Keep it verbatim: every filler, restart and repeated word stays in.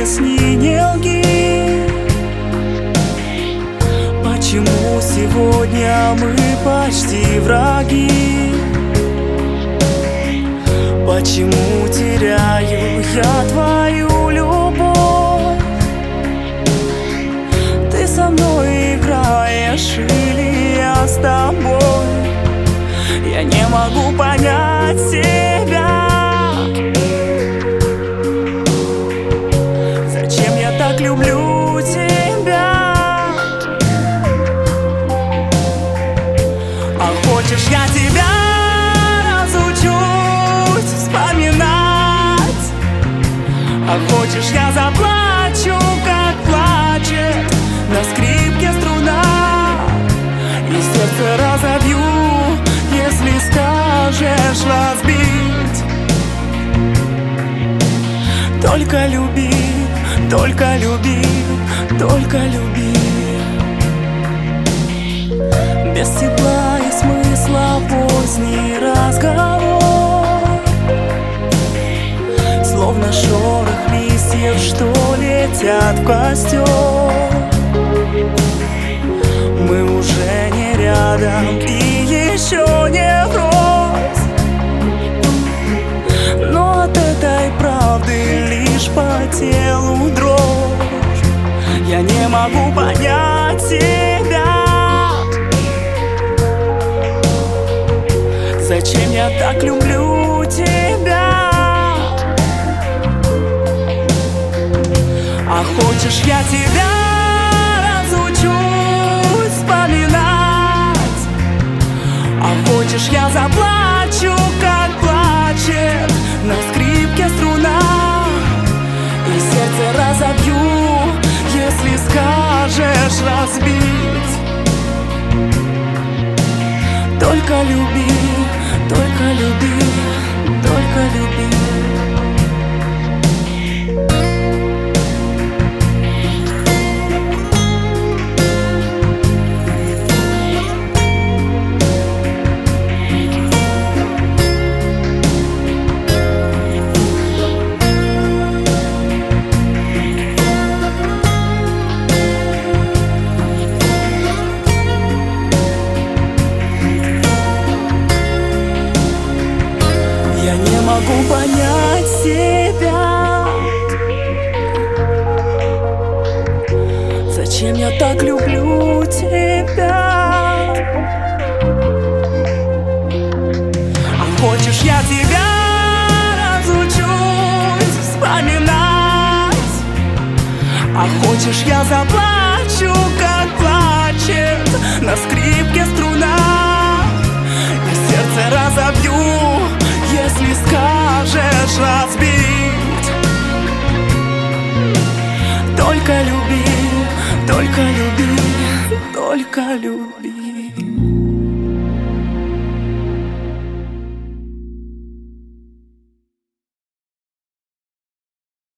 поясни, не лги. Почему сегодня мы почти враги? Почему теряю я твою любовь? Ты со мной играешь или я с тобой? Я не могу понять себя. Зачем я так люблю тебя? А хочешь, я тебя разучусь вспоминать? А хочешь, я заплачу, как плачет на скрипке струна, и сердце разобью, если скажешь разбить. Только люби, только люби, только люби. Без тепла и смысла поздний разговор, словно шорох листьев, что летят в костер. Мы уже не рядом и еще не врозь, но от этой правды лишь по телу дрожь. Я не могу понять себя. Зачем я так люблю тебя? А хочешь, я тебя разучусь вспоминать? А хочешь, я заплачу, как плачет на скрипке струна, и сердце разобью, если скажешь разбить. Только люби, только люби, только люби. Я не могу понять себя. Зачем я так люблю тебя? А хочешь, я тебя разучусь вспоминать? А хочешь, я заплачу, как плачет на скрипке струна, и сердце разобью, если скажешь разбить. Только люби, только люби, только люби.